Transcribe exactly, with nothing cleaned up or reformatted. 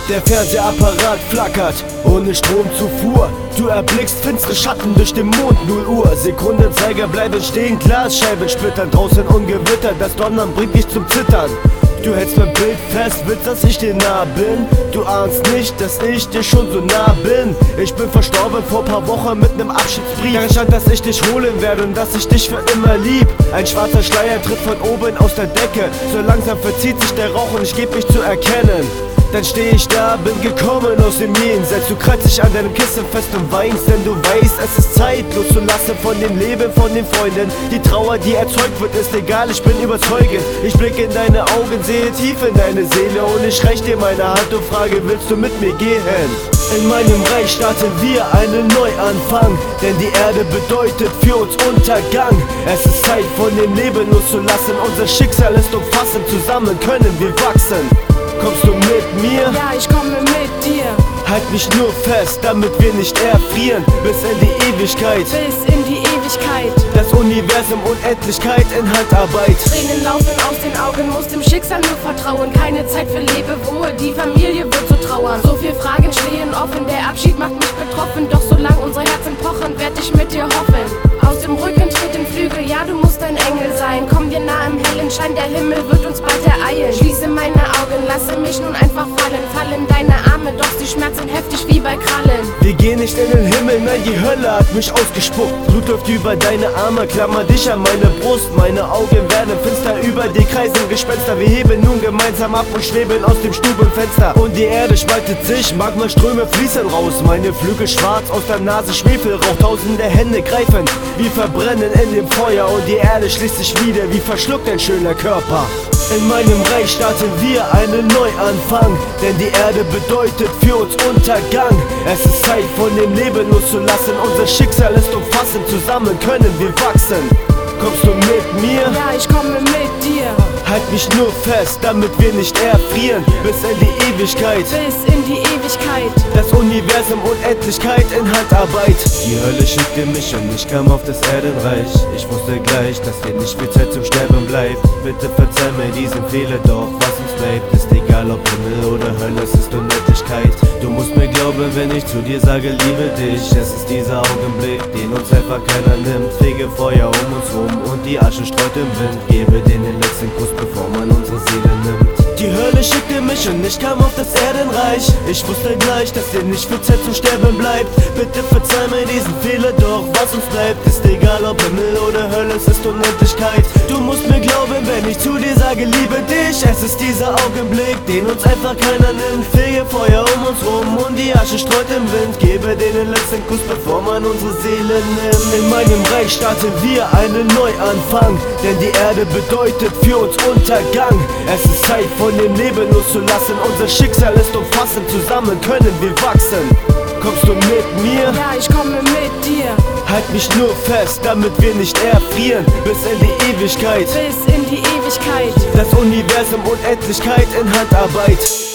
Der Fernsehapparat flackert, ohne Stromzufuhr. Du erblickst finstere Schatten durch den Mond, null Uhr. Sekundenzeiger bleiben stehen, Glasscheiben splittern. Draußen Ungewitter, das Donnern bringt dich zum Zittern. Du hältst mein Bild fest, willst, dass ich dir nah bin. Du ahnst nicht, dass ich dir schon so nah bin. Ich bin verstorben vor paar Wochen mit nem Abschiedsbrief. Darin stand, dass ich dich holen werde und dass ich dich für immer lieb. Ein schwarzer Schleier tritt von oben aus der Decke. So langsam verzieht sich der Rauch und ich geb mich zu erkennen. Dann steh ich da, bin gekommen aus dem Jenseits. Du kratzt dich an deinem Kissen fest und weinst, denn du weißt, es ist Zeit loszulassen von dem Leben, von den Freunden. Die Trauer, die erzeugt wird, ist egal, ich bin überzeugend. Ich blicke in deine Augen, sehe tief in deine Seele und ich reich dir meine Hand und frage, willst du mit mir gehen? In meinem Reich starten wir einen Neuanfang, denn die Erde bedeutet für uns Untergang. Es ist Zeit von dem Leben loszulassen, unser Schicksal ist umfassend, zusammen können wir wachsen. Kommst du mit mir? Ja, ich komme mit dir. Halt mich nur fest, damit wir nicht erfrieren. Bis in die Ewigkeit. Bis in die Ewigkeit. Das Universum Unendlichkeit in Handarbeit. Tränen laufen aus den Augen, muss dem Schicksal nur vertrauen. Keine Zeit für Lebewohl, die Familie wird so trauern. So viele Fragen stehen offen, der Abschied macht mich betroffen. Doch solange unsere Herzen pochen, werd ich mit dir hoffen. Aus dem Rücken treten Flügel, ja du musst ein Engel sein. Komm dir nah im hellen Schein, der Himmel wird uns bald ereilen. Schließe meine Augen, lasse mich nun einfach fallen. Fallen deine Arme, doch sie schmerzen heftig wie bei Krallen. Wir gehen nicht in den Himmel, nein die Hölle hat mich ausgespuckt. Blut läuft über deine Arme, klammer dich an meine Brust. Meine Augen werden finster, über die kreisen Gespenster. Wir heben nun gemeinsam ab und schweben aus dem Stubenfenster. Und die Erde spaltet sich, Magmaströme fließen raus. Meine Flügel schwarz, aus der Nase Schwefelrauch. Tausende Hände greifen, wir verbrennen in dem Feuer. Und die Erde schließt sich wieder, wie verschluckt ein schöner Körper. In meinem Reich starten wir einen Neuanfang, denn die Erde bedeutet für uns Untergang. Es ist Zeit von dem Leben loszulassen, unser Schicksal ist umfassend, zusammen können wir wachsen. Kommst du mit mir? Ja, ich komme mit dir. Halt mich nur fest, damit wir nicht erfrieren. Bis in die Ewigkeit. Bis in die Ewigkeit. Das Universum Unendlichkeit in Handarbeit. Die Hölle schickte mich und ich kam auf das Erdenreich. Ich wusste gleich, dass dir nicht viel Zeit zum Sterben bleibt. Bitte verzeih mir diesen Fehler, doch was uns bleibt, ist egal ob Himmel oder Hölle, es ist Unendlichkeit. Du musst mir glauben, wenn ich zu dir sage, liebe dich. Es ist dieser Augenblick, den uns einfach keiner nimmt. Fege Feuer um uns rum und die Asche streut im Wind. Gebe denen den letzten Kuss, bevor man unsere Seele nimmt. Die Hölle schickte mich und ich kam auf das Erdenreich. Ich wusste gleich, dass dir nicht viel Zeit zum Sterben bleibt. Bitte verzeih mir diesen Fehler, doch was uns bleibt, ist egal ob Himmel oder Hölle, es ist Unendlichkeit. Du musst mir glauben, wenn ich zu dir sage, liebe dich. Es ist dieser Augenblick, den uns einfach keiner nimmt. Fege Feuer um uns rum und die Asche streut im Wind. Gebe denen den letzten Kuss, bevor man unsere Seele nimmt. In meinem Reich starten wir einen Neuanfang, denn die Erde bedeutet für uns Untergang. Es ist Zeit von dem Leben loszulassen, unser Schicksal ist umfassend, zusammen können wir wachsen. Kommst du mit mir? Ja, ich komme mit dir. Halt mich nur fest, damit wir nicht erfrieren. Bis in die Ewigkeit. Bis in die Ewigkeit. Das Universum Unendlichkeit in Handarbeit.